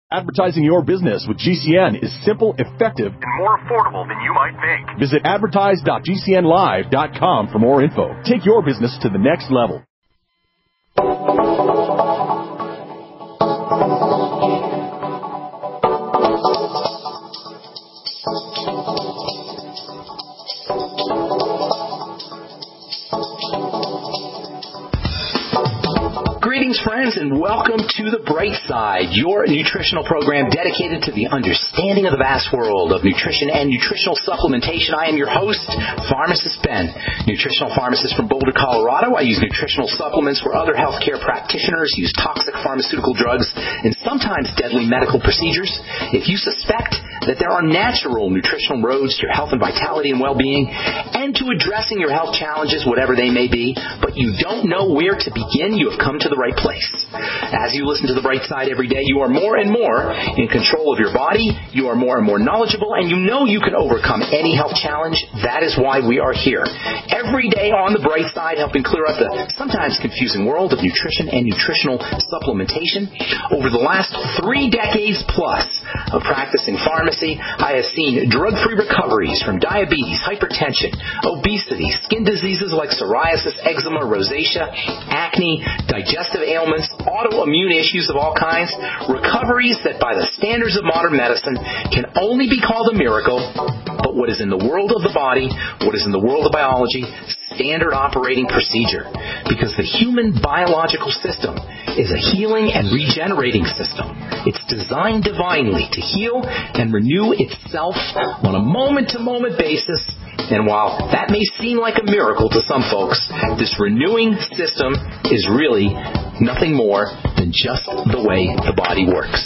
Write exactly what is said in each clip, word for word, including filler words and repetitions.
Advertising your business with G C N is simple, effective, and more affordable than you might think. Visit advertise dot g c n live dot com for more info. Take your business to the next level. Greetings, friends, and welcome to The Bright Side, your nutritional program dedicated to the understanding of the vast world of nutrition and nutritional supplementation. I am your host, Pharmacist Ben, nutritional pharmacist from Boulder, Colorado. I use nutritional supplements where other healthcare practitioners use toxic pharmaceutical drugs and sometimes deadly medical procedures. If you suspect that there are natural nutritional roads to your health and vitality and well-being and to addressing your health challenges, whatever they may be, but you don't know where to begin, you have come to the right place. As you listen to The Bright Side every day, you are more and more in control of your body, you are more and more knowledgeable, and you know you can overcome any health challenge. That is why we are here. Every day on The Bright Side, helping clear up the sometimes confusing world of nutrition and nutritional supplementation. Over the last three decades plus of practicing pharmacy, I have seen drug-free recoveries from diabetes, hypertension, obesity, skin diseases like psoriasis, eczema, rosacea, acne, digestive ailments, autoimmune issues of all kinds, recoveries that by the standards of modern medicine can only be called a miracle, but what is in the world of the body, what is in the world of biology, standard operating procedure. Because the human biological system is a healing and regenerating system. It's designed divinely to heal and renew itself on a moment-to-moment basis. And while that may seem like a miracle to some folks, this renewing system is really nothing more than just the way the body works.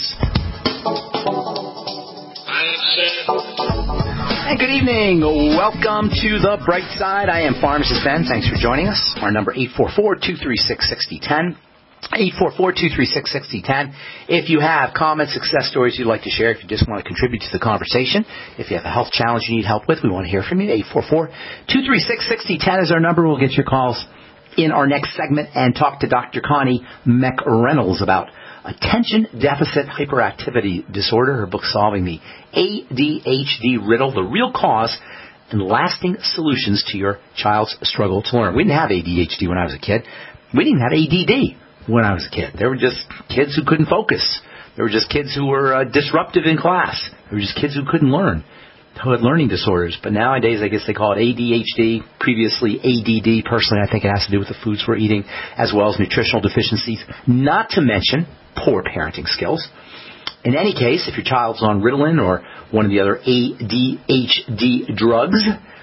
And good evening. Welcome to The Bright Side. I am Pharmacist Ben. Thanks for joining us. Our number eight four four, two three six, six zero one zero. eight four four, two three six, six zero one zero. If you have comments, success stories you'd like to share, if you just want to contribute to the conversation, if you have a health challenge you need help with, we want to hear from you. eight four four, two three six, six zero one zero is our number. We'll get your calls in our next segment and talk to Doctor Connie McReynolds about attention deficit hyperactivity disorder, her book Solving the A D H D Riddle, the real cause and lasting solutions to your child's struggle to learn. We didn't have A D H D when I was a kid. We didn't have A D D when I was a kid. They were just kids who couldn't focus. They were just kids who were uh, disruptive in class. They were just kids who couldn't learn, who had learning disorders. But nowadays, I guess they call it A D H D, previously A D D. Personally, I think it has to do with the foods we're eating, as well as nutritional deficiencies, not to mention poor parenting skills. In any case, if your child's on Ritalin or one of the other A D H D drugs,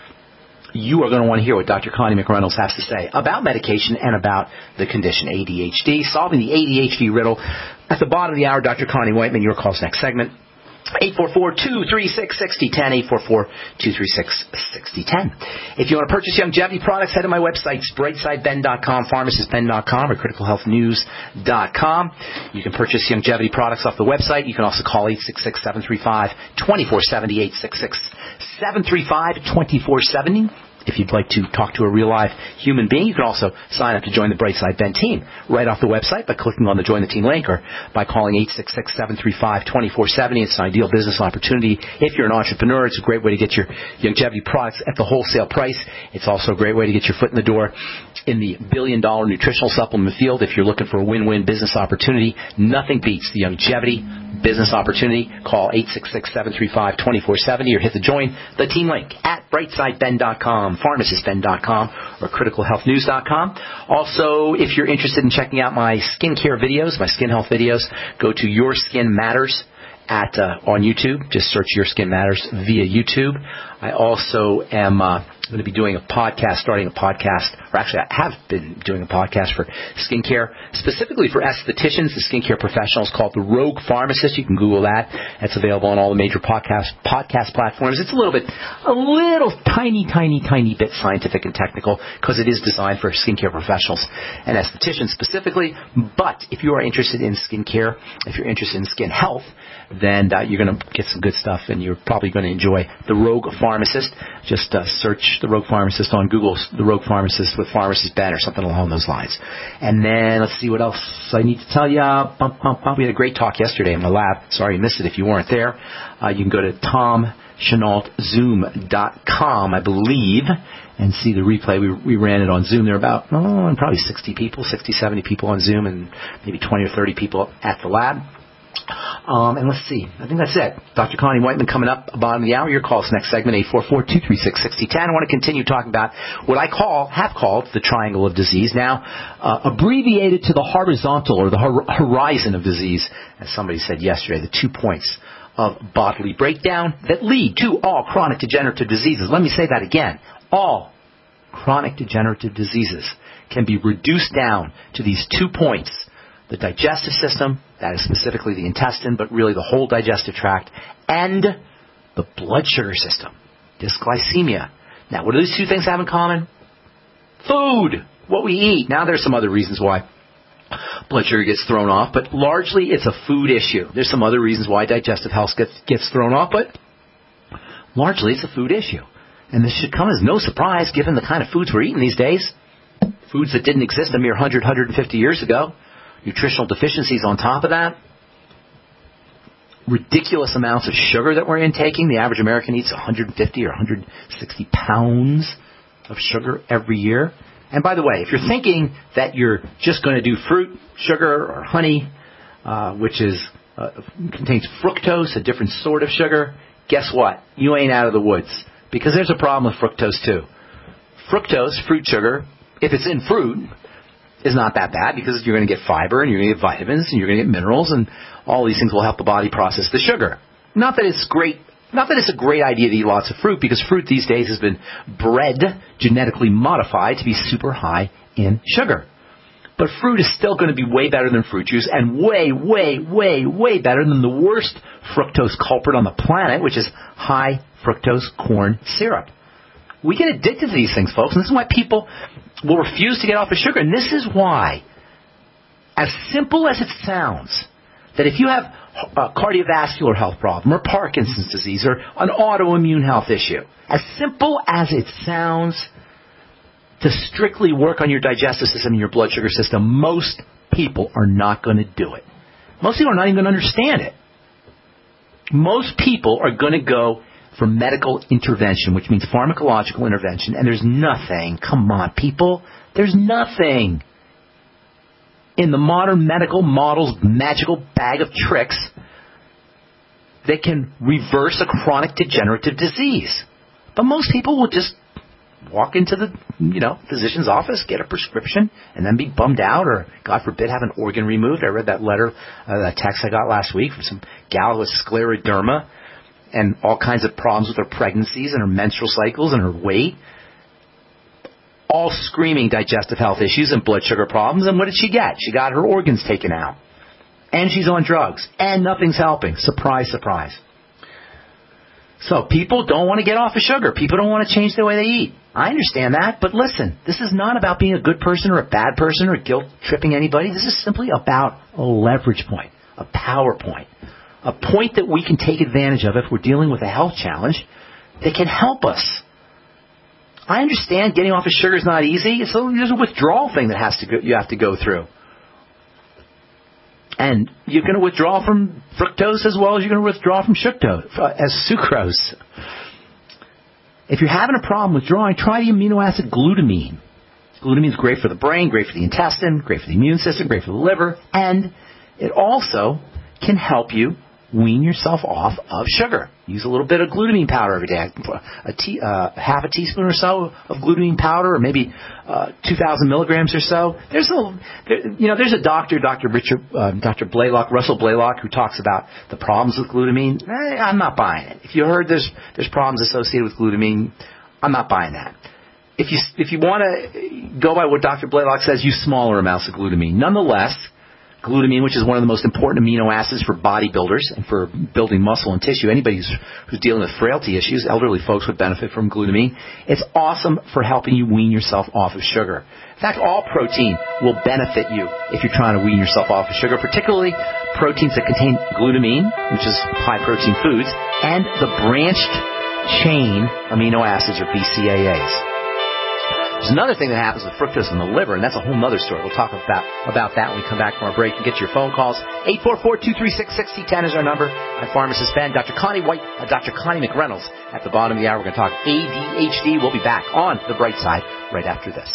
you are going to want to hear what Doctor Connie McReynolds has to say about medication and about the condition A D H D, solving the A D H D riddle. At the bottom of the hour, Doctor Connie Whiteman, your call's next segment. eight four four, two three six, six zero one zero, eight four four, two three six, six zero one zero. If you want to purchase Youngevity products, head to my website, brightside ben dot com, pharmacist ben dot com, or critical health news dot com. You can purchase Youngevity products off the website. You can also call eight six six, seven three five, two four seven zero, eight six six, seven three five, two four seven zero. If you'd like to talk to a real live human being, you can also sign up to join the Brightside Ben team right off the website by clicking on the Join the Team link or by calling eight six six, seven three five, two four seven zero. It's an ideal business opportunity. If you're an entrepreneur, it's a great way to get your Youngevity products at the wholesale price. It's also a great way to get your foot in the door in the billion-dollar nutritional supplement field. If you're looking for a win-win business opportunity, nothing beats the Youngevity business opportunity. Call eight six six, seven three five, two four seven zero or hit the Join the Team link at brightside ben dot com, pharmacist ben dot com, or critical health news dot com. Also, if you're interested in checking out my skincare videos, my skin health videos, go to Your Skin Matters at uh, on YouTube. Just search Your Skin Matters via YouTube. I also am uh, going to be doing a podcast, starting a podcast, or actually I have been doing a podcast for skincare, specifically for estheticians, the skincare professionals, called The Rogue Pharmacist. You can Google that. It's available on all the major podcast podcast platforms. It's a little bit, a little tiny, tiny, tiny bit scientific and technical because it is designed for skincare professionals and estheticians specifically. But if you are interested in skincare, if you're interested in skin health, then uh, you're going to get some good stuff, and you're probably going to enjoy The Rogue Pharmacist. Pharmacist. Just uh, search The Rogue Pharmacist on Google, The Rogue Pharmacist with Pharmacist Ben or something along those lines. And then let's see what else I need to tell you. Bump, bump, bump. We had a great talk yesterday in the lab. Sorry you missed it if you weren't there. Uh, you can go to tom chenault zoom dot com, I believe, and see the replay. We, we ran it on Zoom. There were about, oh, probably sixty people, sixty, seventy people on Zoom, and maybe twenty or thirty people at the lab. Um, and let's see. I think that's it. Doctor Connie Whiteman coming up bottom of the hour. Your calls next segment, eight four four, two three six, six zero one zero. I want to continue talking about what I call, have called, the triangle of disease. Now, uh, abbreviated to the horizontal or the hor- horizon of disease, as somebody said yesterday, the two points of bodily breakdown that lead to all chronic degenerative diseases. Let me say that again. All chronic degenerative diseases can be reduced down to these two points. The digestive system, that is specifically the intestine, but really the whole digestive tract, and the blood sugar system, dysglycemia. Now, what do these two things have in common? Food, what we eat. Now, there's some other reasons why blood sugar gets thrown off, but largely it's a food issue. There's some other reasons why digestive health gets, gets thrown off, but largely it's a food issue. And this should come as no surprise given the kind of foods we're eating these days. Foods that didn't exist a mere one hundred, one hundred fifty years ago. Nutritional deficiencies on top of that. Ridiculous amounts of sugar that we're intaking. The average American eats one hundred fifty or one hundred sixty pounds of sugar every year. And by the way, if you're thinking that you're just going to do fruit, sugar, or honey, uh, which is uh, contains fructose, a different sort of sugar, guess what? You ain't out of the woods. Because there's a problem with fructose too. Fructose, fruit sugar, if it's in fruit, is not that bad because you're going to get fiber and you're going to get vitamins and you're going to get minerals, and all these things will help the body process the sugar. Not that it's great, not that it's a great idea to eat lots of fruit, because fruit these days has been bred, genetically modified to be super high in sugar. But fruit is still going to be way better than fruit juice, and way, way, way, way better than the worst fructose culprit on the planet, which is high fructose corn syrup. We get addicted to these things, folks, and this is why people will refuse to get off of sugar. And this is why, as simple as it sounds, that if you have a cardiovascular health problem or Parkinson's disease or an autoimmune health issue, as simple as it sounds, to strictly work on your digestive system and your blood sugar system, most people are not going to do it. Most people are not even going to understand it. Most people are going to go for medical intervention, which means pharmacological intervention, and there's nothing, come on people, there's nothing in the modern medical model's magical bag of tricks that can reverse a chronic degenerative disease. But most people will just walk into the, you know, physician's office, get a prescription, and then be bummed out, or, God forbid, have an organ removed. I read that letter, uh, that text I got last week from some gal with scleroderma and all kinds of problems with her pregnancies and her menstrual cycles and her weight. All screaming digestive health issues and blood sugar problems. And what did she get? She got her organs taken out. And she's on drugs. And nothing's helping. Surprise, surprise. So people don't want to get off of sugar. People don't want to change the way they eat. I understand that. But listen, this is not about being a good person or a bad person or guilt-tripping anybody. This is simply about a leverage point, a power point. A point that we can take advantage of if we're dealing with a health challenge that can help us. I understand getting off of sugar is not easy. So there's a withdrawal thing that has to go, you have to go through. And you're going to withdraw from fructose as well as you're going to withdraw from sucrose, uh, as sucrose. If you're having a problem withdrawing, try the amino acid glutamine. Glutamine is great for the brain, great for the intestine, great for the immune system, great for the liver, and it also can help you wean yourself off of sugar. Use a little bit of glutamine powder every day. A tea, uh, half a teaspoon or so of glutamine powder, or maybe uh, two thousand milligrams or so. There's a, there, you know, there's a doctor, Doctor Richard, uh, Doctor Blaylock, Russell Blaylock, who talks about the problems with glutamine. Eh, I'm not buying it. If you heard there's there's problems associated with glutamine, I'm not buying that. If you if you want to go by what Doctor Blaylock says, use smaller amounts of glutamine. Nonetheless, glutamine, which is one of the most important amino acids for bodybuilders and for building muscle and tissue. Anybody who's, who's dealing with frailty issues, elderly folks would benefit from glutamine. It's awesome for helping you wean yourself off of sugar. In fact, all protein will benefit you if you're trying to wean yourself off of sugar, particularly proteins that contain glutamine, which is high-protein foods, and the branched chain amino acids, or B C A As. There's another thing that happens with fructose in the liver, and that's a whole other story. We'll talk about, about that when we come back from our break and get your phone calls. eight four four, two three six, six zero one zero is our number. I'm Pharmacist Ben. Doctor Connie White, uh, Doctor Connie McReynolds at the bottom of the hour. We're going to talk A D H D. We'll be back on The Bright Side right after this.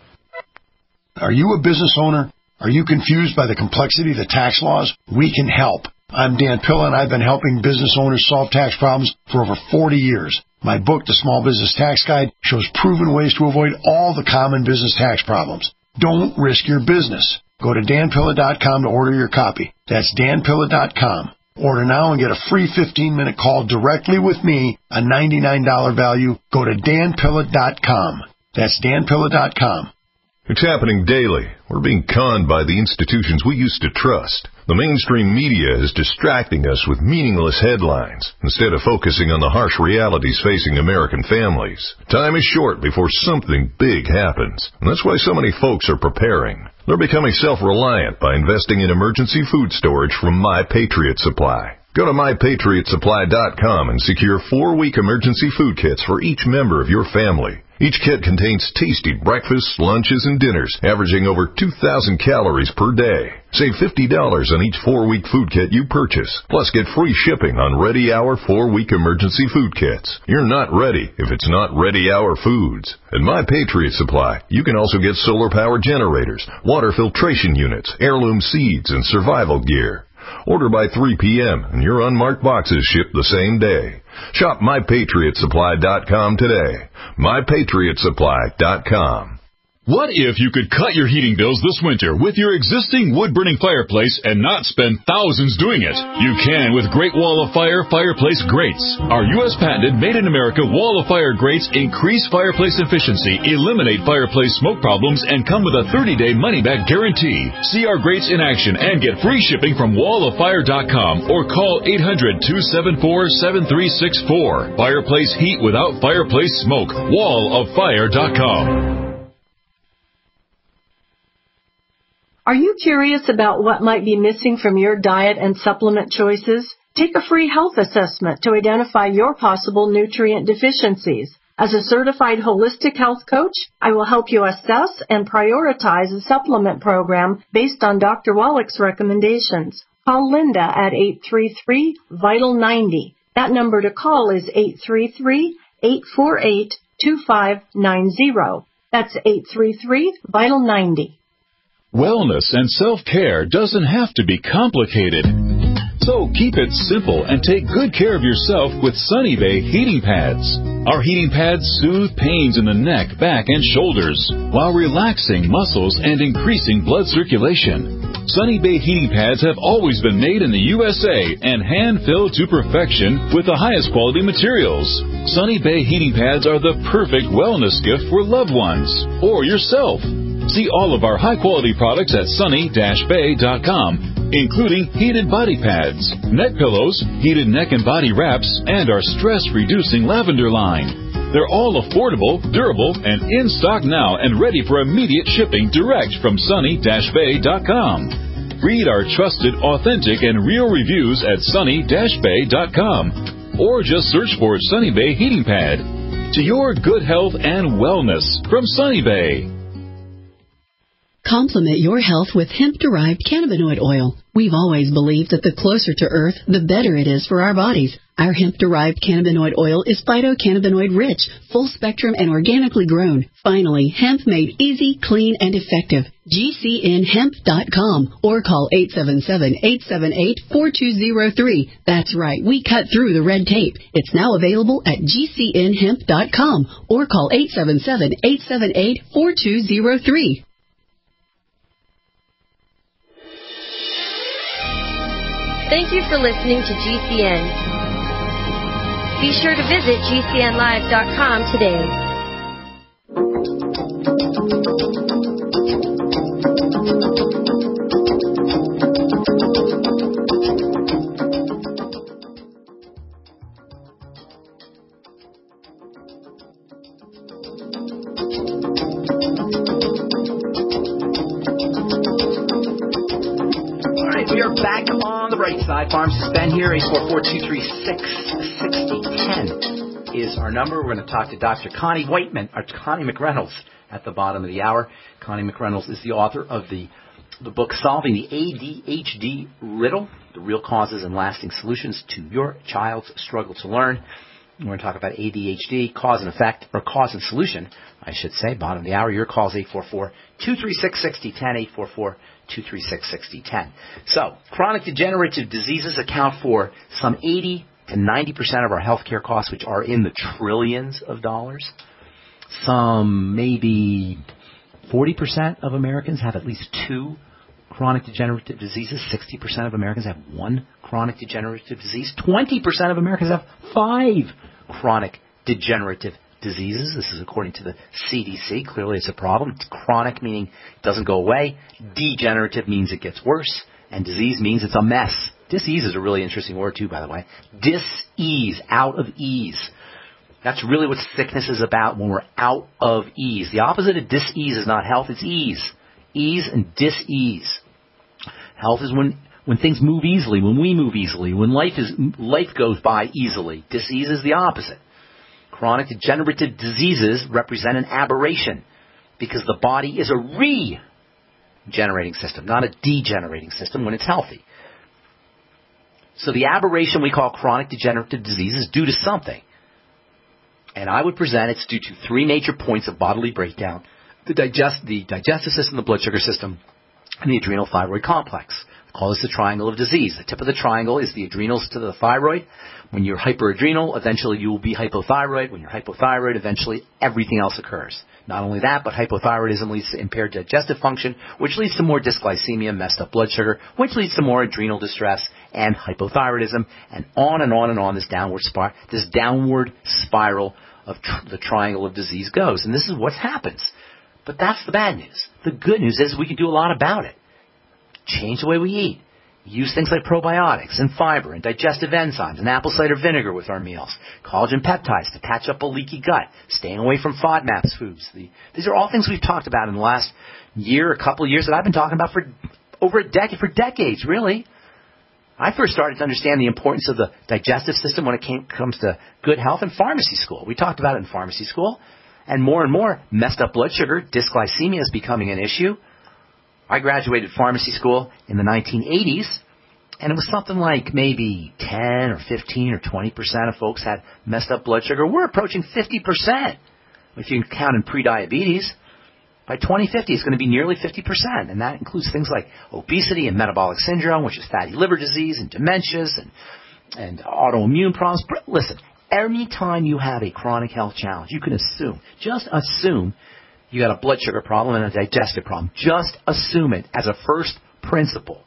Are you a business owner? Are you confused by the complexity of the tax laws? We can help. I'm Dan Pilla, and I've been helping business owners solve tax problems for over forty years. My book, The Small Business Tax Guide, shows proven ways to avoid all the common business tax problems. Don't risk your business. Go to dan pilla dot com to order your copy. That's dan pilla dot com. Order now and get a free fifteen-minute call directly with me, a ninety-nine dollars value. Go to dan pilla dot com. That's dan pilla dot com. It's happening daily. We're being conned by the institutions we used to trust. The mainstream media is distracting us with meaningless headlines instead of focusing on the harsh realities facing American families. Time is short before something big happens, and that's why so many folks are preparing. They're becoming self-reliant by investing in emergency food storage from My Patriot Supply. Go to my patriot supply dot com and secure four-week emergency food kits for each member of your family. Each kit contains tasty breakfasts, lunches, and dinners, averaging over two thousand calories per day. Save fifty dollars on each four-week food kit you purchase. Plus, get free shipping on Ready Hour four-week emergency food kits. You're not ready if it's not Ready Hour Foods. At My Patriot Supply, you can also get solar power generators, water filtration units, heirloom seeds, and survival gear. Order by three p.m. and your unmarked boxes ship the same day. Shop my patriot supply dot com today. my patriot supply dot com. What if you could cut your heating bills this winter with your existing wood-burning fireplace and not spend thousands doing it? You can with Great Wall of Fire fireplace grates. Our U S patented made-in-America Wall of Fire grates increase fireplace efficiency, eliminate fireplace smoke problems, and come with a thirty-day money-back guarantee. See our grates in action and get free shipping from wall of fire dot com or call eight hundred, two seven four, seven three six four. Fireplace heat without fireplace smoke. wall of fire dot com. Are you curious about what might be missing from your diet and supplement choices? Take a free health assessment to identify your possible nutrient deficiencies. As a certified holistic health coach, I will help you assess and prioritize a supplement program based on Doctor Wallach's recommendations. Call Linda at eight three three, vital ninety. That number to call is eight three three, eight four eight, two five nine zero. That's eight three three, vital ninety. Wellness and self-care doesn't have to be complicated. So keep it simple and take good care of yourself with Sunny Bay heating pads. Our heating pads soothe pains in the neck, back, and shoulders while relaxing muscles and increasing blood circulation. Sunny Bay heating pads have always been made in the U S A and hand-filled to perfection with the highest quality materials. Sunny Bay heating pads are the perfect wellness gift for loved ones or yourself. See all of our high-quality products at sunny dash bay dot com, including heated body pads, neck pillows, heated neck and body wraps, and our stress-reducing lavender line. They're all affordable, durable, and in stock now and ready for immediate shipping direct from sunny dash bay dot com. Read our trusted, authentic, and real reviews at sunny dash bay dot com, or just search for Sunny Bay Heating Pad. To your good health and wellness from Sunny Bay. Complement your health with hemp-derived cannabinoid oil. We've always believed that the closer to Earth, the better it is for our bodies. Our hemp-derived cannabinoid oil is phytocannabinoid rich, full-spectrum, and organically grown. Finally, hemp made easy, clean, and effective. G C N hemp dot com or call eight seven seven, eight seven eight, four two zero three. That's right, we cut through the red tape. It's now available at G C N hemp dot com or call eight seven seven, eight seven eight, four two zero three. Thank you for listening to G C N. Be sure to visit G C N live dot com today. Pharmacist Ben here, eight four four, two three six, six zero one zero. is our number. We're going to talk to Doctor Connie Whiteman, or Connie McReynolds, at the bottom of the hour. Connie McReynolds is the author of the, the book Solving the A D H D Riddle, the Real Causes and Lasting Solutions to Your Child's Struggle to Learn. We're going to talk about A D H D, cause and effect, or cause and solution, I should say. Bottom of the hour. Your call is eight four four, two three six, six zero one zero, eight four four, two three six, six zero one zero. So, chronic degenerative diseases account for some eighty to ninety percent of our healthcare costs, which are in the trillions of dollars. Some maybe forty percent of Americans have at least two chronic degenerative diseases. sixty percent of Americans have one chronic degenerative disease. twenty percent of Americans have five chronic degenerative diseases. This is according to the C D C. Clearly it's a problem. It's chronic, meaning it doesn't go away. Degenerative means it gets worse. And disease means it's a mess. Dis-ease is a really interesting word too, by the way. Dis-ease, out of ease. That's really what sickness is about when we're out of ease. The opposite of dis-ease is not health, it's ease. Ease and dis-ease. Health is when when things move easily, when we move easily, when life is life goes by easily. Dis-ease is the opposite. Chronic degenerative diseases represent an aberration because the body is a regenerating system, not a degenerating system when it's healthy. So the aberration we call chronic degenerative disease is due to something. And I would present it's due to three major points of bodily breakdown: the digest, the digestive system, the blood sugar system, and the adrenal thyroid complex. We call this the triangle of disease. The tip of the triangle is the adrenals to the thyroid. When you're hyperadrenal, eventually you will be hypothyroid. When you're hypothyroid, eventually everything else occurs. Not only that, but hypothyroidism leads to impaired digestive function, which leads to more dysglycemia, messed up blood sugar, which leads to more adrenal distress and hypothyroidism, and on and on and on this downward spiral, this downward spiral of tr- the triangle of disease goes. And this is what happens. But that's the bad news. The good news is we can do a lot about it. Change the way we eat. Use things like probiotics and fiber and digestive enzymes and apple cider vinegar with our meals. Collagen peptides to patch up a leaky gut. Staying away from FODMAPs foods. The, these are all things we've talked about in the last year, a couple of years that I've been talking about for over a decade, for decades, really. I first started to understand the importance of the digestive system when it came, comes to good health in pharmacy school. We talked about it in pharmacy school. And more and more, messed up blood sugar, dysglycemia is becoming an issue. I graduated pharmacy school in the nineteen eighties, and it was something like maybe ten or fifteen or twenty percent of folks had messed up blood sugar. We're approaching fifty percent if you count in prediabetes. By twenty fifty, it's going to be nearly fifty percent, and that includes things like obesity and metabolic syndrome, which is fatty liver disease, and dementias, and, and autoimmune problems. Listen, any time you have a chronic health challenge, you can assume, just assume, you got a blood sugar problem and a digestive problem. Just assume it as a first principle.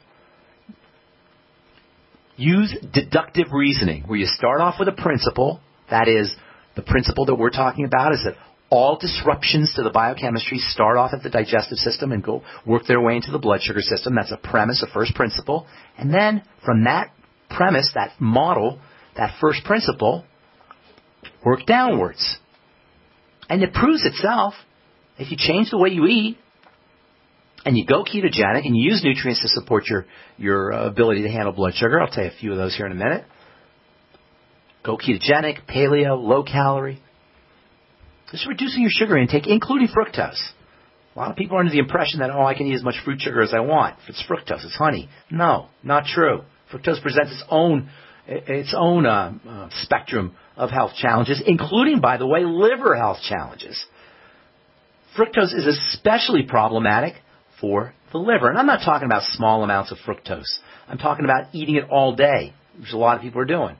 Use deductive reasoning, where you start off with a principle. That is, the principle that we're talking about is that all disruptions to the biochemistry start off at the digestive system and go work their way into the blood sugar system. That's a premise, a first principle. And then from that premise, that model, that first principle, work downwards. And it proves itself. If you change the way you eat and you go ketogenic and you use nutrients to support your, your uh, ability to handle blood sugar, I'll tell you a few of those here in a minute. Go ketogenic, paleo, low calorie. Just reducing your sugar intake, including fructose. A lot of people are under the impression that, oh, I can eat as much fruit sugar as I want. If it's fructose, it's honey. No, not true. Fructose presents its own its own uh, uh, spectrum of health challenges, including, by the way, liver health challenges. Fructose is especially problematic for the liver. And I'm not talking about small amounts of fructose. I'm talking about eating it all day, which a lot of people are doing.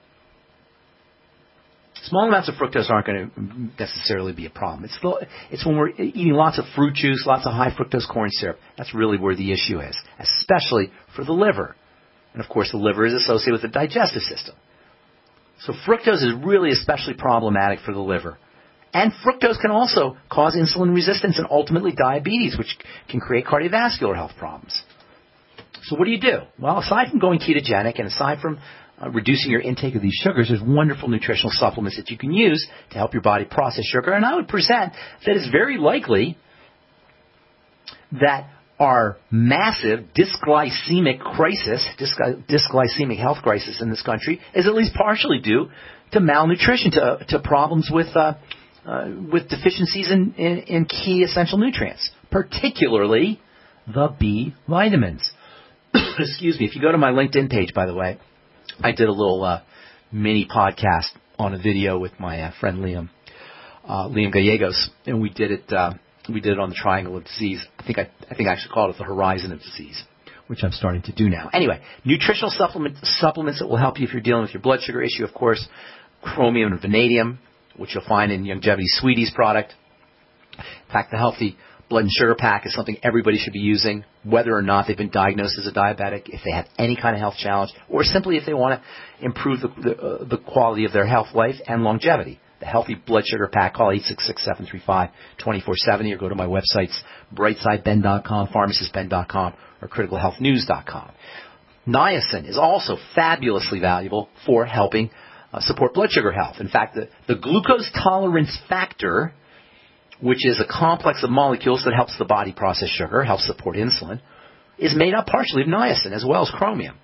Small amounts of fructose aren't going to necessarily be a problem. It's, the, it's when we're eating lots of fruit juice, lots of high fructose corn syrup. That's really where the issue is, especially for the liver. And, of course, the liver is associated with the digestive system. So fructose is really especially problematic for the liver. And fructose can also cause insulin resistance and ultimately diabetes, which can create cardiovascular health problems. So what do you do? Well, aside from going ketogenic and aside from uh, reducing your intake of these sugars, there's wonderful nutritional supplements that you can use to help your body process sugar. And I would present that it's very likely that our massive dysglycemic crisis, dysg- dysglycemic health crisis in this country is at least partially due to malnutrition, to, to problems with uh, uh, with deficiencies in, in, in key essential nutrients, particularly the B vitamins. Excuse me. If you go to my LinkedIn page, by the way, I did a little uh, mini podcast on a video with my uh, friend Liam, uh, Liam Gallegos, and we did it. Uh, we did it on the triangle of disease. I think I, I think I actually called it the horizon of disease, which I'm starting to do now. Anyway, nutritional supplement, supplements that will help you if you're dealing with your blood sugar issue, of course, chromium and vanadium, which you'll find in Youngevity Sweeties product. In fact, the Healthy Blood and Sugar Pack is something everybody should be using, whether or not they've been diagnosed as a diabetic, if they have any kind of health challenge, or simply if they want to improve the, the, uh, the quality of their health life and longevity. The Healthy Blood Sugar Pack, call eight six six, seven three five, two four seven zero or go to my websites, brightside ben dot com, pharmacist ben dot com, or critical health news dot com. Niacin is also fabulously valuable for helping uh, support blood sugar health. In fact, the, the glucose tolerance factor, which is a complex of molecules that helps the body process sugar, helps support insulin, is made up partially of niacin as well as chromium.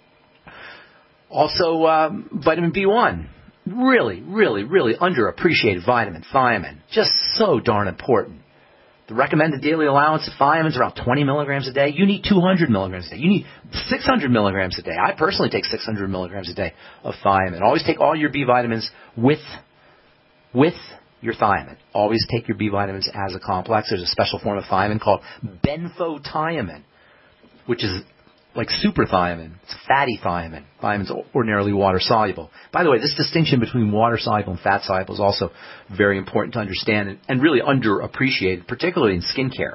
Also, um, vitamin B one. Really, really, really underappreciated vitamin, thiamine. Just so darn important. The recommended daily allowance of thiamine is around twenty milligrams a day. You need two hundred milligrams a day. You need six hundred milligrams a day. I personally take six hundred milligrams a day of thiamine. Always take all your B vitamins with, with your thiamine. Always take your B vitamins as a complex. There's a special form of thiamine called benfotiamine, which is like superthiamine. It's fatty thiamine. Thiamine's ordinarily water-soluble. By the way, this distinction between water-soluble and fat-soluble is also very important to understand and, and really underappreciated, particularly in skincare.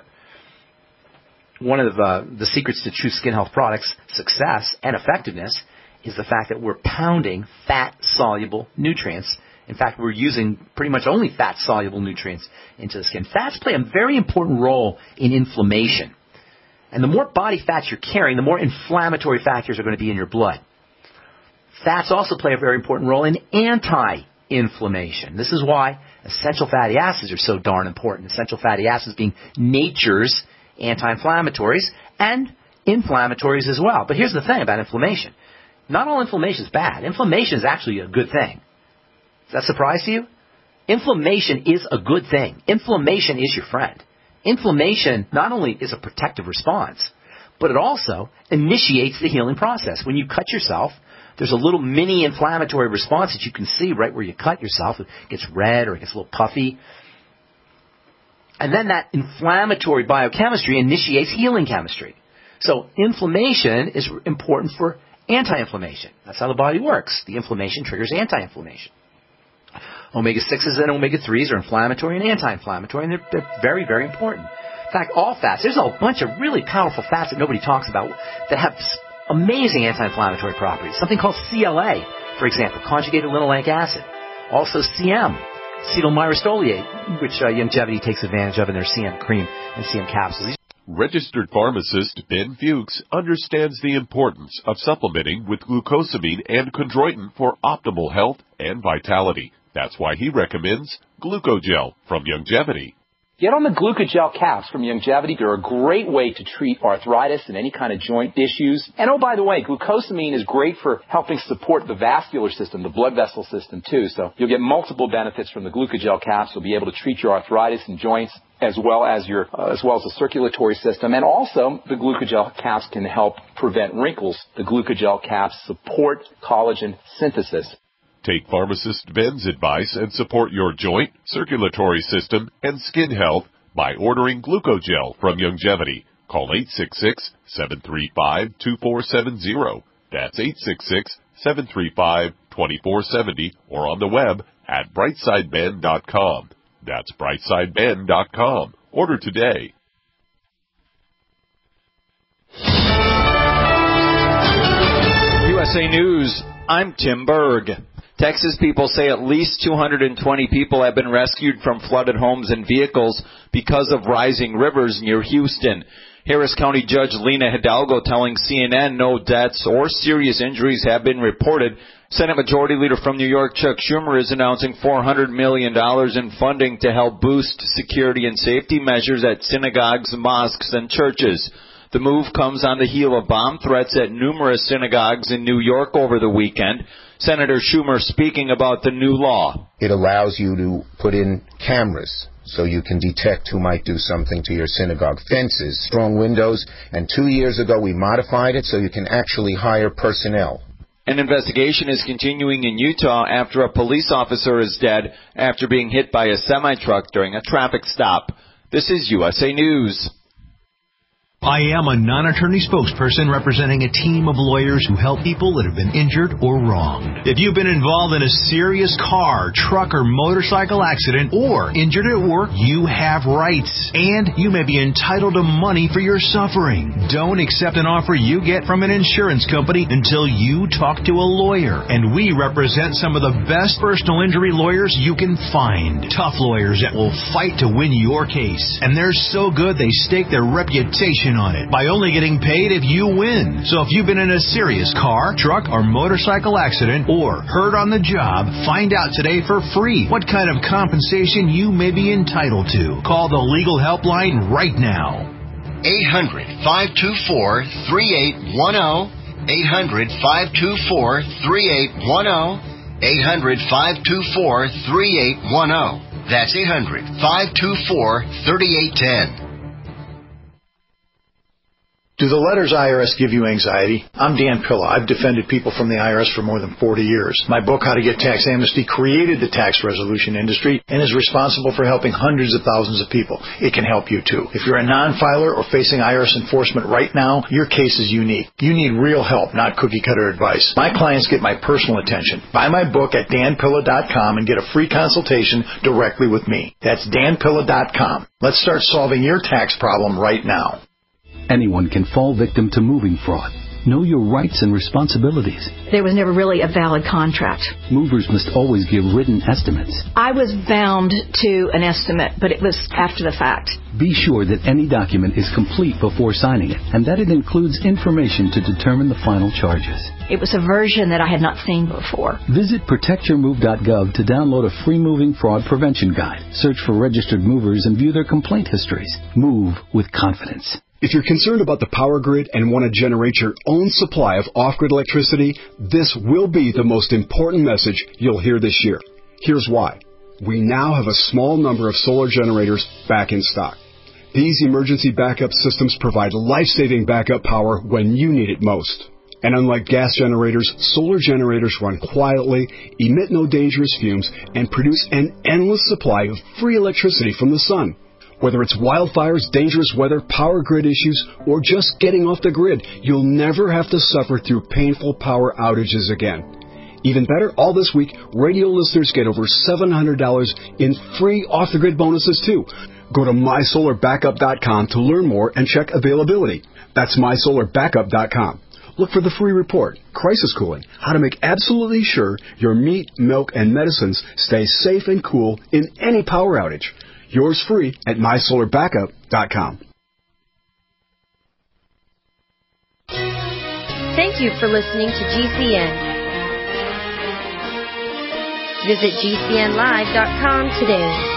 One of uh, the secrets to True Skin Health products' success and effectiveness is the fact that we're pounding fat-soluble nutrients. In fact, we're using pretty much only fat-soluble nutrients into the skin. Fats play a very important role in inflammation. And the more body fats you're carrying, the more inflammatory factors are going to be in your blood. Fats also play a very important role in anti-inflammation. This is why essential fatty acids are so darn important. Essential fatty acids being nature's anti-inflammatories and inflammatories as well. But here's the thing about inflammation. Not all inflammation is bad. Inflammation is actually a good thing. Does that surprise you? Inflammation is a good thing. Inflammation is your friend. Inflammation not only is a protective response, but it also initiates the healing process. When you cut yourself, there's a little mini inflammatory response that you can see right where you cut yourself. It gets red or it gets a little puffy. And then that inflammatory biochemistry initiates healing chemistry. So inflammation is important for anti-inflammation. That's how the body works. The inflammation triggers anti-inflammation. omega sixes and omega threes are inflammatory and anti-inflammatory, and they're, they're very, very important. In fact, all fats, there's a bunch of really powerful fats that nobody talks about that have amazing anti-inflammatory properties. Something called C L A, for example, conjugated linoleic acid. Also C M, acetylmyristoliate, which uh, Youngevity takes advantage of in their C M cream and C M capsules. Registered pharmacist Ben Fuchs understands the importance of supplementing with glucosamine and chondroitin for optimal health and vitality. That's why he recommends Glucogel from Youngevity. Get on the Glucogel caps from Youngevity. They're a great way to treat arthritis and any kind of joint issues. And oh, by the way, glucosamine is great for helping support the vascular system, the blood vessel system too. So you'll get multiple benefits from the Glucogel caps. You'll be able to treat your arthritis and joints as well as your uh, as well as the circulatory system. And also, the Glucogel caps can help prevent wrinkles. The Glucogel caps support collagen synthesis. Take pharmacist Ben's advice and support your joint, circulatory system, and skin health by ordering Glucogel from Youngevity. Call eight six six, seven three five, two four seven zero. That's eight six six, seven three five, two four seven zero or on the web at brightside ben dot com. That's brightside ben dot com. Order today. U S A News, I'm Tim Berg. Texas people say at least two hundred twenty people have been rescued from flooded homes and vehicles because of rising rivers near Houston. Harris County Judge Lena Hidalgo telling C N N no deaths or serious injuries have been reported. Senate Majority Leader from New York, Chuck Schumer, is announcing four hundred million dollars in funding to help boost security and safety measures at synagogues, mosques, and churches. The move comes on the heel of bomb threats at numerous synagogues in New York over the weekend. Senator Schumer speaking about the new law. It allows you to put in cameras so you can detect who might do something to your synagogue. Fences, strong windows, and two years ago we modified it so you can actually hire personnel. An investigation is continuing in Utah after a police officer is dead after being hit by a semi-truck during a traffic stop. This is U S A News. I am a non-attorney spokesperson representing a team of lawyers who help people that have been injured or wronged. If you've been involved in a serious car, truck, or motorcycle accident or injured at work, you have rights, and you may be entitled to money for your suffering. Don't accept an offer you get from an insurance company until you talk to a lawyer, and we represent some of the best personal injury lawyers you can find. Tough lawyers that will fight to win your case, and they're so good they stake their reputation on it by only getting paid if you win. So if you've been in a serious car, truck, or motorcycle accident or hurt on the job, find out today for free what kind of compensation you may be entitled to. Call the legal helpline right now. eight hundred, five two four, three eight one zero. eight hundred, five two four, three eight one zero. eight hundred, five two four, three eight one zero. That's eight hundred, five two four, three eight one zero. Do the letters I R S give you anxiety? I'm Dan Pilla. I've defended people from the I R S for more than forty years. My book, How to Get Tax Amnesty, created the tax resolution industry and is responsible for helping hundreds of thousands of people. It can help you, too. If you're a non-filer or facing I R S enforcement right now, your case is unique. You need real help, not cookie-cutter advice. My clients get my personal attention. Buy my book at dan pilla dot com and get a free consultation directly with me. That's dan pilla dot com. Let's start solving your tax problem right now. Anyone can fall victim to moving fraud. Know your rights and responsibilities. There was never really a valid contract. Movers must always give written estimates. I was bound to an estimate, but it was after the fact. Be sure that any document is complete before signing it, and that it includes information to determine the final charges. It was a version that I had not seen before. Visit protect your move dot gov to download a free moving fraud prevention guide. Search for registered movers and view their complaint histories. Move with confidence. If you're concerned about the power grid and want to generate your own supply of off-grid electricity, this will be the most important message you'll hear this year. Here's why. We now have a small number of solar generators back in stock. These emergency backup systems provide life-saving backup power when you need it most. And unlike gas generators, solar generators run quietly, emit no dangerous fumes, and produce an endless supply of free electricity from the sun. Whether it's wildfires, dangerous weather, power grid issues, or just getting off the grid, you'll never have to suffer through painful power outages again. Even better, all this week, radio listeners get over seven hundred dollars in free off-the-grid bonuses, too. Go to my solar backup dot com to learn more and check availability. That's my solar backup dot com. Look for the free report, Crisis Cooling, how to make absolutely sure your meat, milk, and medicines stay safe and cool in any power outage. Yours free at my solar backup dot com. Thank you for listening to G C N. Visit G C N live dot com today.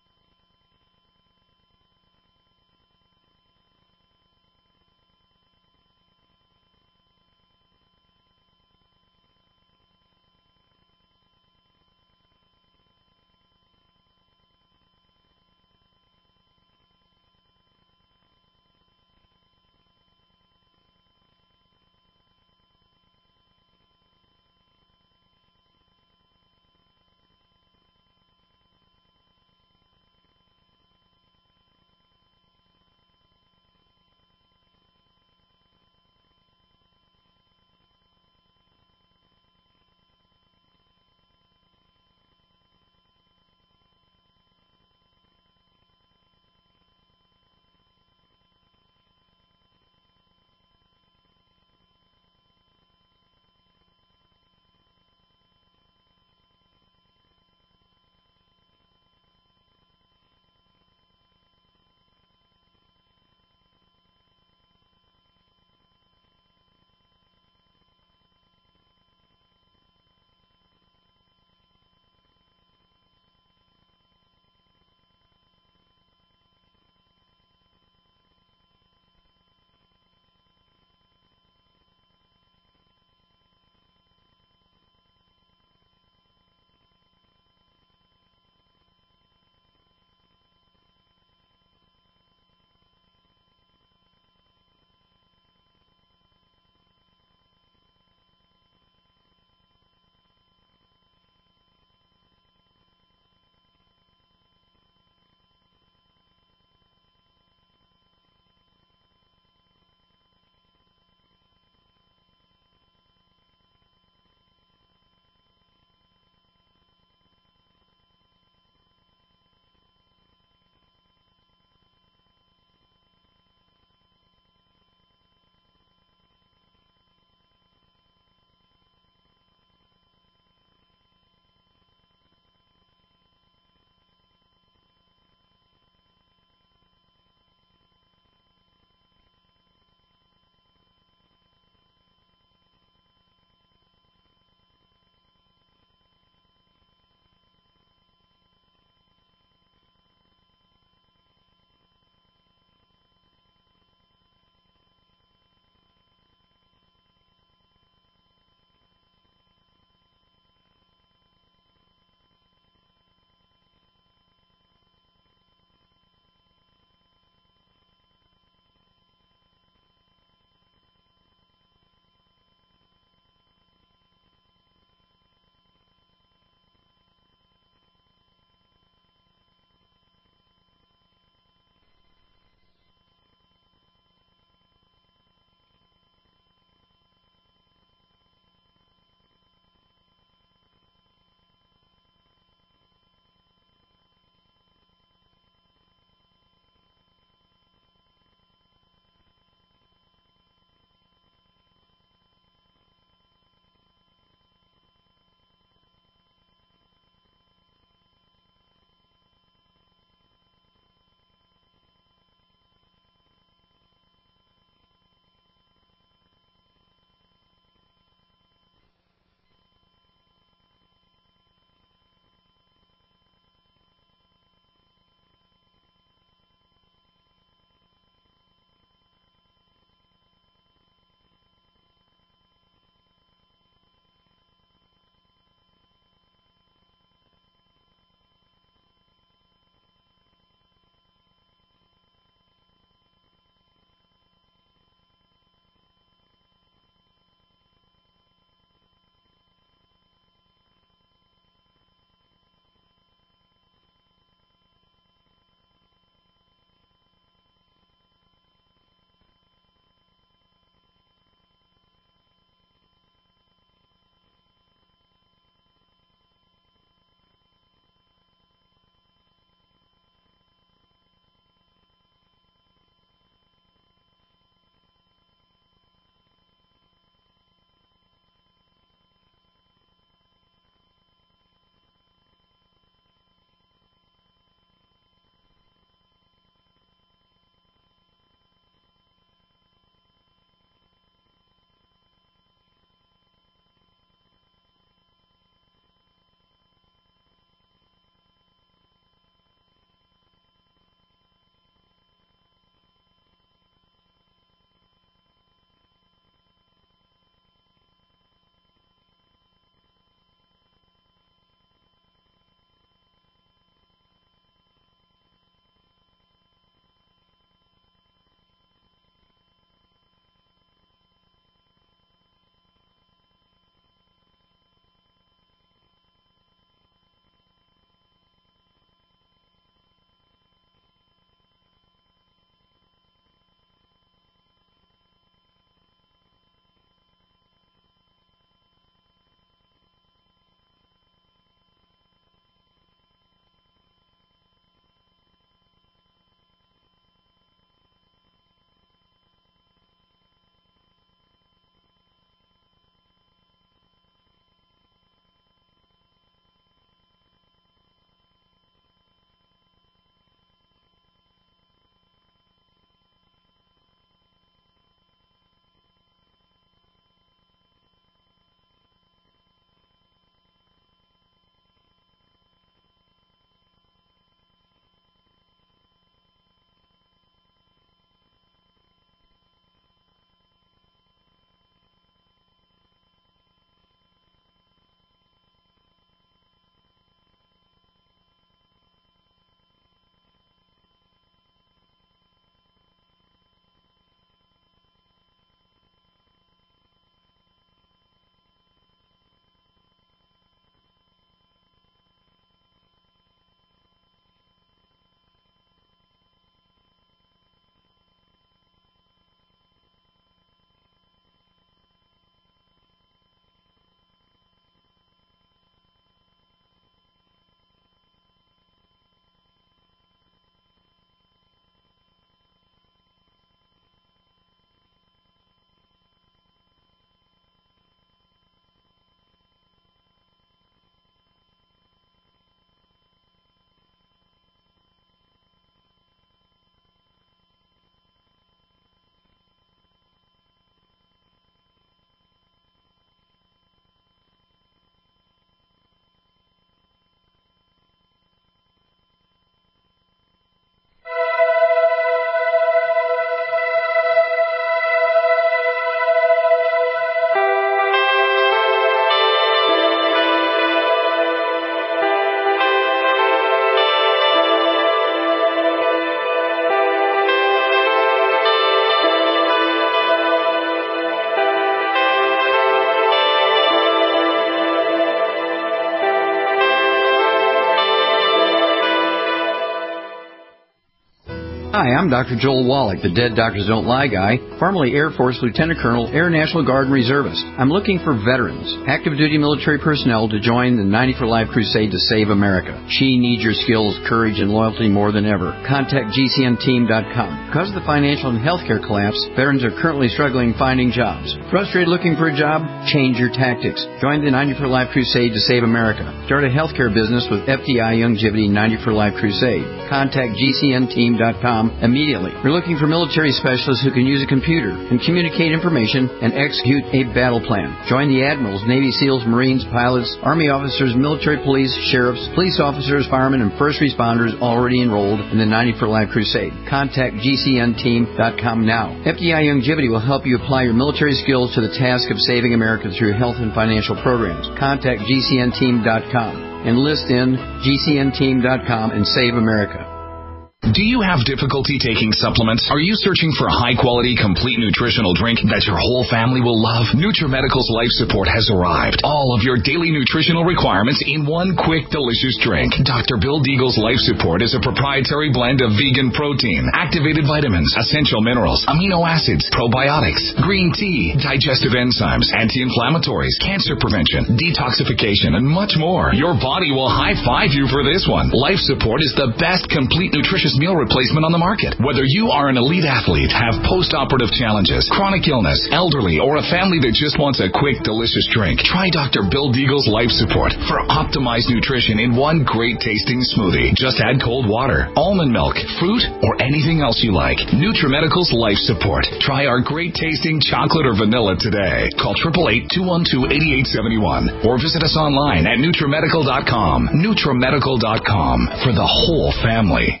Hi, I'm Doctor Joel Wallach, the Dead Doctors Don't Lie guy, formerly Air Force Lieutenant Colonel, Air National Guard and Reservist. I'm looking for veterans, active duty military personnel to join the ninety for Life crusade to save America. She needs your skills, courage, and loyalty more than ever. Contact G C N team dot com. Because of the financial and healthcare collapse, veterans are currently struggling finding jobs. Frustrated looking for a job? Change your tactics. Join the ninety for Life crusade to save America. Start a healthcare business with F D I Longevity ninety for Life crusade. Contact G C N team dot com immediately. We're looking for military specialists who can use a computer and communicate information and execute a battle plan. Join the admirals, Navy SEALs, Marines, pilots, Army officers, military police, sheriffs, police officers, firemen, and first responders already enrolled in the ninety for Life crusade. Contact G C N team dot com now. F D I Longevity will help you apply your military skills to the task of saving America through health and financial programs. Contact G C N team dot com. Enlist in G C N team dot com and save America. Do you have difficulty taking supplements? Are you searching for a high-quality, complete nutritional drink that your whole family will love? NutriMedical's Life Support has arrived. All of your daily nutritional requirements in one quick, delicious drink. Doctor Bill Deagle's Life Support is a proprietary blend of vegan protein, activated vitamins, essential minerals, amino acids, probiotics, green tea, digestive enzymes, anti-inflammatories, cancer prevention, detoxification, and much more. Your body will high-five you for this one. Life Support is the best complete nutritious meal replacement on the market. Whether you are an elite athlete, have post-operative challenges, chronic illness, elderly, or a family that just wants a quick, delicious drink, try Doctor Bill Deagle's Life Support for optimized nutrition in one great tasting smoothie. Just add cold water, almond milk, fruit, or anything else you like. NutriMedical's Life Support. Try our great tasting chocolate or vanilla today. Call eight eight eight, two one two, eight eight seven one or visit us online at NutriMedical dot com. NutriMedical dot com for the whole family.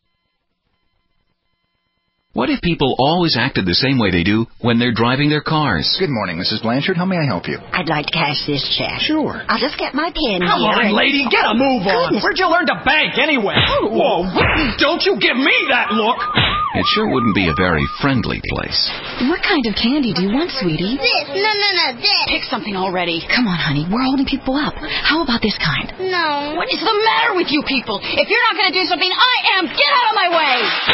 What if people always acted the same way they do when they're driving their cars? Good morning, Missus Blanchard. How may I help you? I'd like to cash this check. Sure. I'll just get my pen Come here. on, and... lady, get a move on. Goodness. Where'd you learn to bank anyway? Whoa, don't you give me that look. It sure wouldn't be a very friendly place. What kind of candy do you want, sweetie? This. No, no, no, this. Pick something already. Come on, honey. We're holding people up. How about this kind? No. What is the matter with you people? If you're not going to do something, I am. Get out of my way.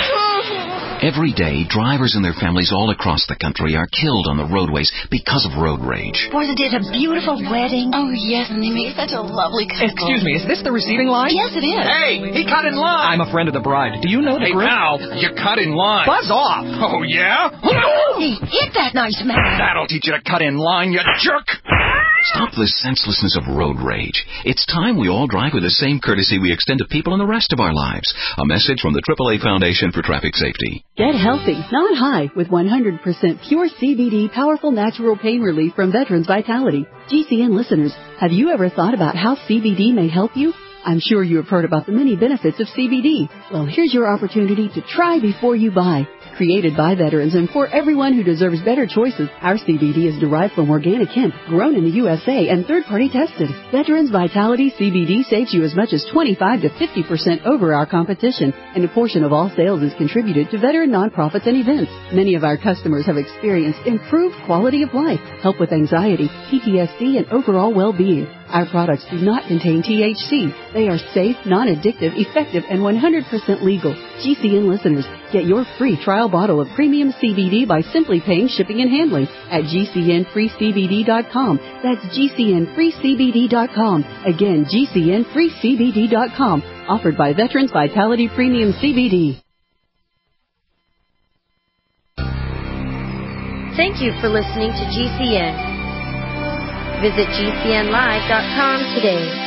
Every day, drivers and their families all across the country are killed on the roadways because of road rage. Wasn't it a beautiful wedding? Oh, yes, and they made such a lovely couple. Excuse me, is this the receiving line? Yes, it is. Hey, he cut in line. I'm a friend of the bride. Do you know the Hey, group? now, you cut in line. Buzz off. Oh, yeah? Hey, hit that nice man. That'll teach you to cut in line, you jerk. Stop the senselessness of road rage. It's time we all drive with the same courtesy we extend to people in the rest of our lives. A message from the triple A Foundation for Traffic Safety. Get healthy, not high, with one hundred percent pure C B D powerful natural pain relief from Veterans Vitality. G C N listeners, have you ever thought about how C B D may help you? I'm sure you have heard about the many benefits of C B D. Well, here's your opportunity to try before you buy. Created by veterans and for everyone who deserves better choices, our C B D is derived from organic hemp, grown in the U S A and third-party tested. Veterans Vitality C B D saves you as much as twenty-five to fifty percent over our competition, and a portion of all sales is contributed to veteran nonprofits and events. Many of our customers have experienced improved quality of life, help with anxiety, P T S D, and overall well-being. Our products do not contain T H C. They are safe, non-addictive, effective, and one hundred percent legal. G C N listeners, get your free trial bottle of premium C B D by simply paying shipping and handling at G C N free C B D dot com. That's G C N free C B D dot com. Again, G C N free C B D dot com. Offered by Veterans Vitality Premium C B D. Thank you for listening to G C N. Visit G C N live dot com today.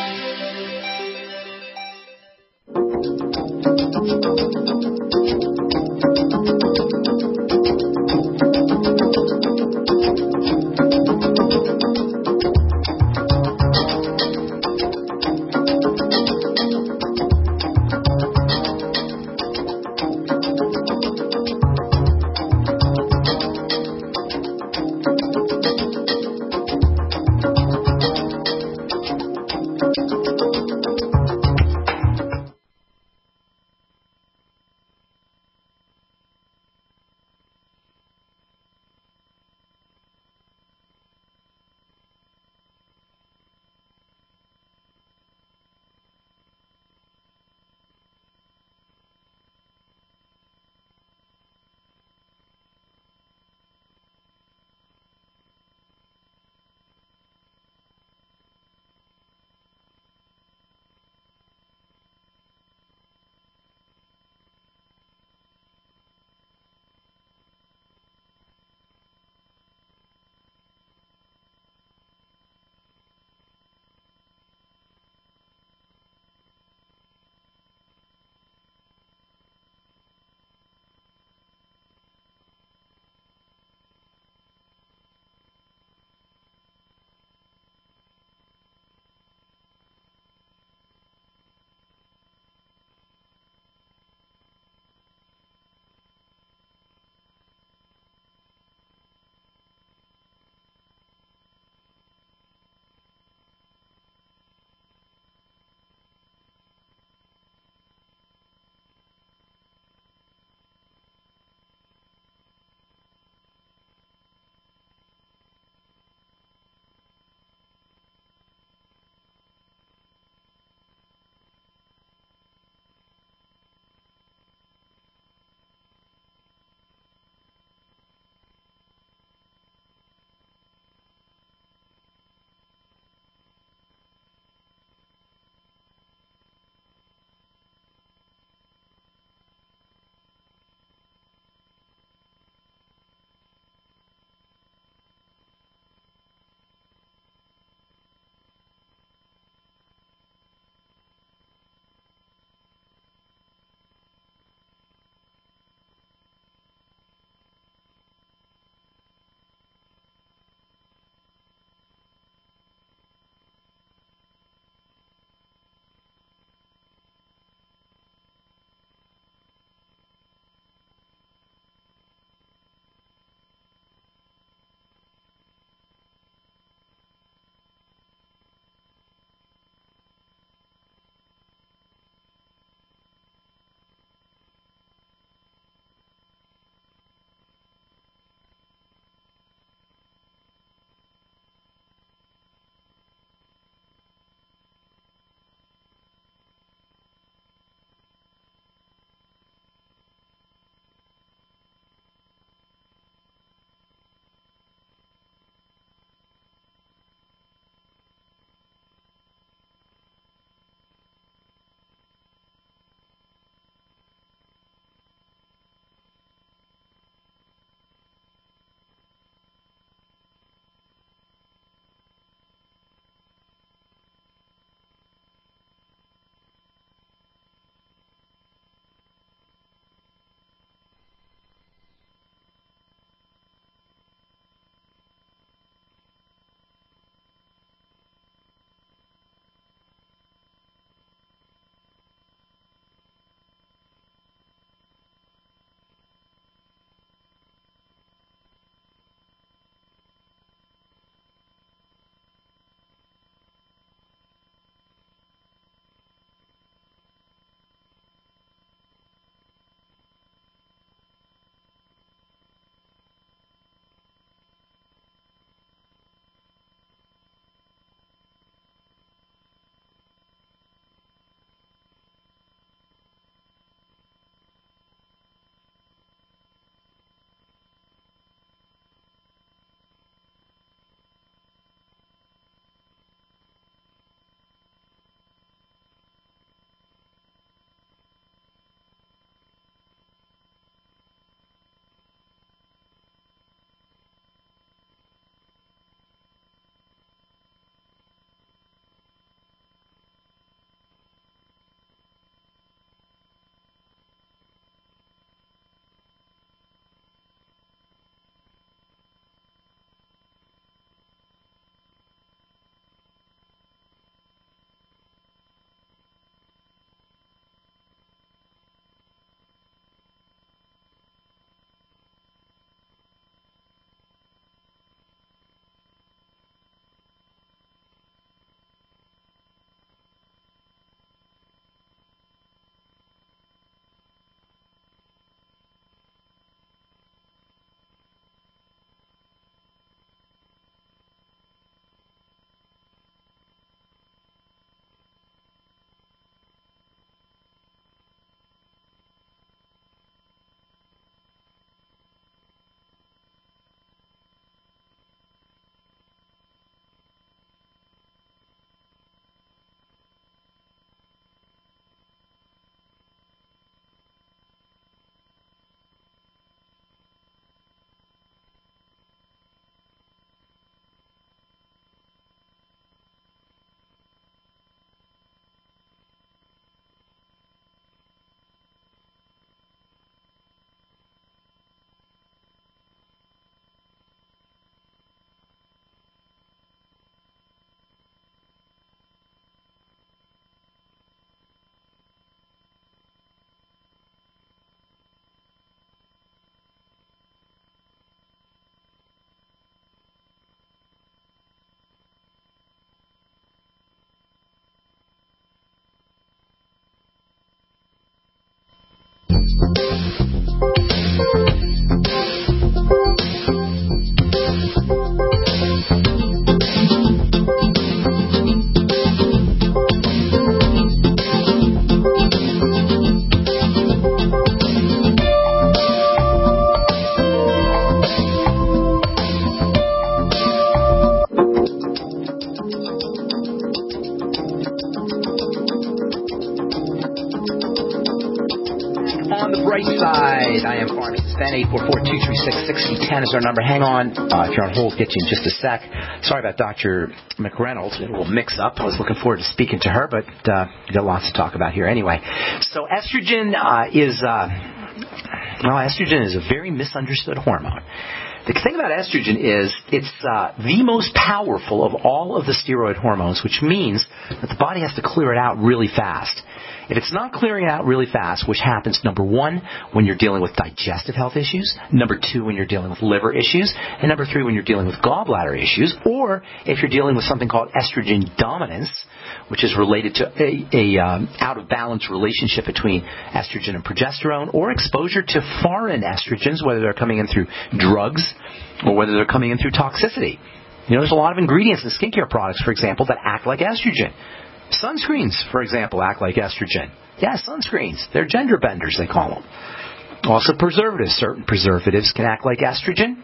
Bright Side. I am Pharmacist Ben. eight four four, two three six, six zero one zero is our number. Hang on. Uh, if you're on hold, get you in just a sec. Sorry about Doctor McReynolds. A little mix-up. I was looking forward to speaking to her, but uh, we've got lots to talk about here anyway. So estrogen uh, is, uh, well, estrogen is a very misunderstood hormone. The thing about estrogen is it's uh, the most powerful of all of the steroid hormones, which means that the body has to clear it out really fast. If it's not clearing it out really fast, which happens, number one, when you're dealing with digestive health issues, number two, when you're dealing with liver issues, and number three, when you're dealing with gallbladder issues, or if you're dealing with something called estrogen dominance, which is related to a, a um, out-of-balance relationship between estrogen and progesterone, or exposure to foreign estrogens, whether they're coming in through drugs or whether they're coming in through toxicity. You know, there's a lot of ingredients in skincare products, for example, that act like estrogen. Sunscreens, for example, act like estrogen. Yeah, sunscreens. They're gender benders, they call them. Also preservatives. Certain preservatives can act like estrogen.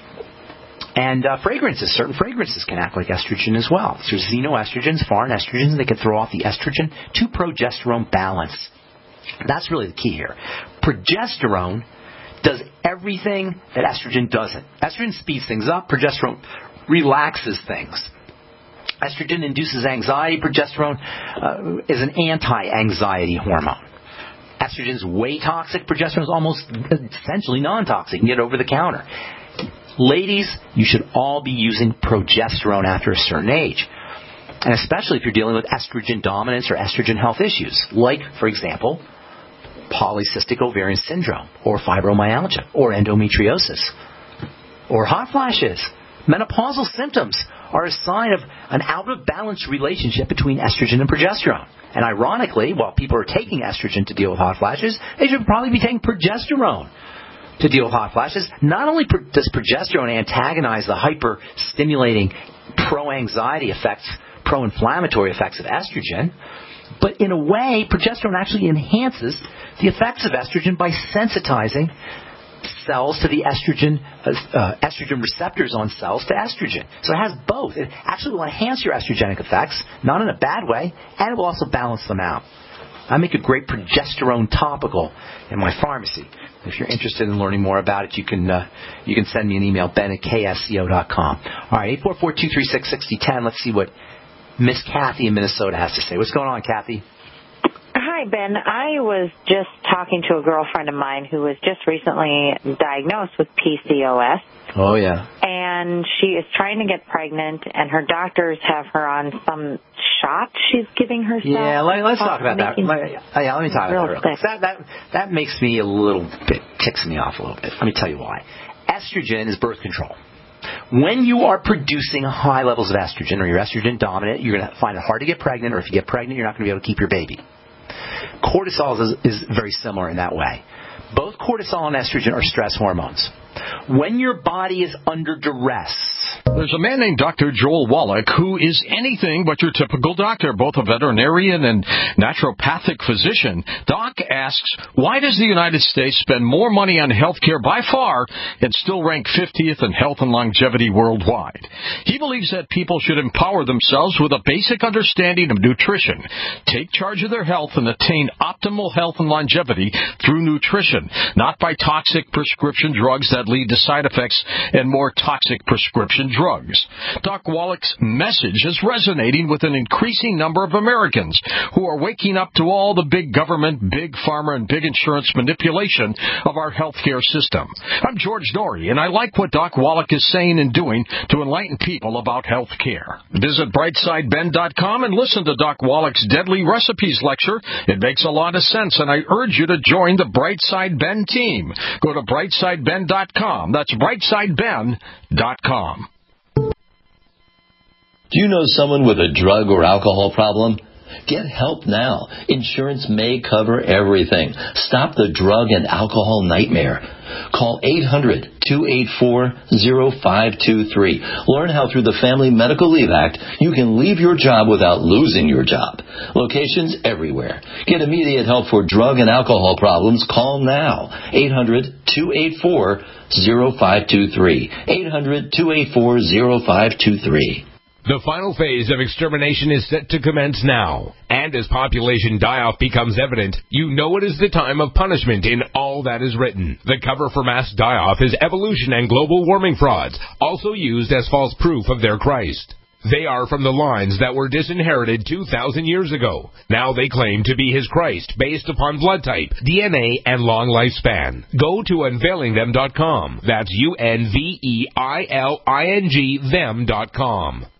And uh, fragrances. Certain fragrances can act like estrogen as well. So xenoestrogens, foreign estrogens, they can throw off the estrogen to progesterone balance. That's really the key here. Progesterone does everything that estrogen doesn't. Estrogen speeds things up. Progesterone relaxes things. Estrogen induces anxiety. Progesterone uh, is an anti-anxiety hormone. Estrogen is way toxic. Progesterone is almost essentially non-toxic. You can get it over the counter. Ladies, you should all be using progesterone after a certain age. And especially if you're dealing with estrogen dominance or estrogen health issues. Like, for example, polycystic ovarian syndrome or fibromyalgia or endometriosis or hot flashes. Menopausal symptoms are a sign of an out-of-balance relationship between estrogen and progesterone. And ironically, while people are taking estrogen to deal with hot flashes, they should probably be taking progesterone to deal with hot flashes. Not only does progesterone antagonize the hyper-stimulating pro-anxiety effects, pro-inflammatory effects of estrogen, but in a way, progesterone actually enhances the effects of estrogen by sensitizing cells to the estrogen, uh, estrogen receptors on cells to estrogen. So it has both. It actually will enhance your estrogenic effects, not in a bad way, and it will also balance them out. I make a great progesterone topical in my pharmacy. If you're interested in learning more about it, you can uh, you can send me an email, ben at k s c o dot com. All right, eight four four, two three six, six zero one zero. Let's see what Miss Kathy in Minnesota has to say. What's going on, Kathy? Hi, Ben. I was just talking to a girlfriend of mine who was just recently diagnosed with P C O S. Oh, yeah. And she is trying to get pregnant, and her doctors have her on some shot she's giving herself. Yeah, let, let's talk about that. Let, yeah, let me talk about that. That, that. That makes me a little bit, ticks me off a little bit. Let me tell you why. Estrogen is birth control. When you are producing high levels of estrogen, or you're estrogen dominant, you're going to find it hard to get pregnant, or if you get pregnant, you're not going to be able to keep your baby. Cortisol is, is very similar in that way. Both cortisol and estrogen are stress hormones. When your body is under duress. There's a man named Doctor Joel Wallach who is anything but your typical doctor, both a veterinarian and naturopathic physician. Doc asks, why does the United States spend more money on health care by far and still rank fiftieth in health and longevity worldwide? He believes that people should empower themselves with a basic understanding of nutrition, take charge of their health, and attain optimal health and longevity through nutrition, not by toxic prescription drugs that lead to side effects and more toxic prescription drugs. Doc Wallach's message is resonating with an increasing number of Americans who are waking up to all the big government, big pharma, and big insurance manipulation of our healthcare system. I'm George Norrie, and I like what Doc Wallach is saying and doing to enlighten people about health care. Visit brightside ben dot com and listen to Doc Wallach's Deadly Recipes lecture. It makes a lot of sense, and I urge you to join the Brightside Ben team. Go to brightside ben dot com. That's brightside ben dot com. Do you know someone with a drug or alcohol problem? Get help now. Insurance may cover everything. Stop the drug and alcohol nightmare. Call eight hundred, two eight four, zero five two three. Learn how through the Family Medical Leave Act you can leave your job without losing your job. Locations everywhere. Get immediate help for drug and alcohol problems. Call now. eight hundred, two eight four, zero five two three. eight hundred, two eight four, zero five two three. The final phase of extermination is set to commence now. And as population die-off becomes evident, you know it is the time of punishment in all that is written. The cover for mass die-off is evolution and global warming frauds, also used as false proof of their Christ. They are from the lines that were disinherited two thousand years ago. Now they claim to be his Christ based upon blood type, D N A, and long lifespan. Go to unveiling them dot com. That's U N V E I L I N G them dot com.